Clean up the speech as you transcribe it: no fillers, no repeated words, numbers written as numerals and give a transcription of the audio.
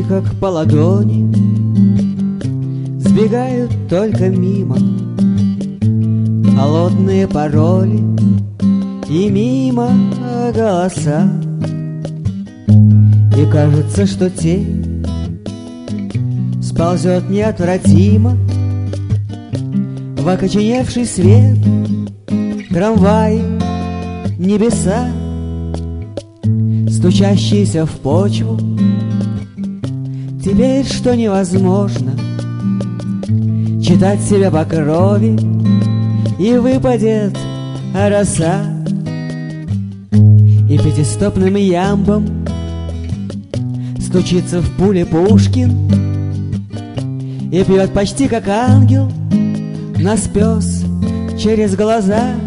как по ладони, сбегают только мимо холодные пароли и мимо голоса. И кажется, что тень сползет неотвратимо в окоченевший свет, трамваи, небеса, стучащиеся в почву. Теперь что невозможно читать себя по крови, и выпадет роса. И пятистопным ямбом стучится в пуле Пушкин и пьет почти как ангел наспёс через глаза.